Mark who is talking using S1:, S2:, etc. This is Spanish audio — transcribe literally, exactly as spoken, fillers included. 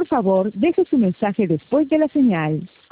S1: Por favor, deje su mensaje después de la señal.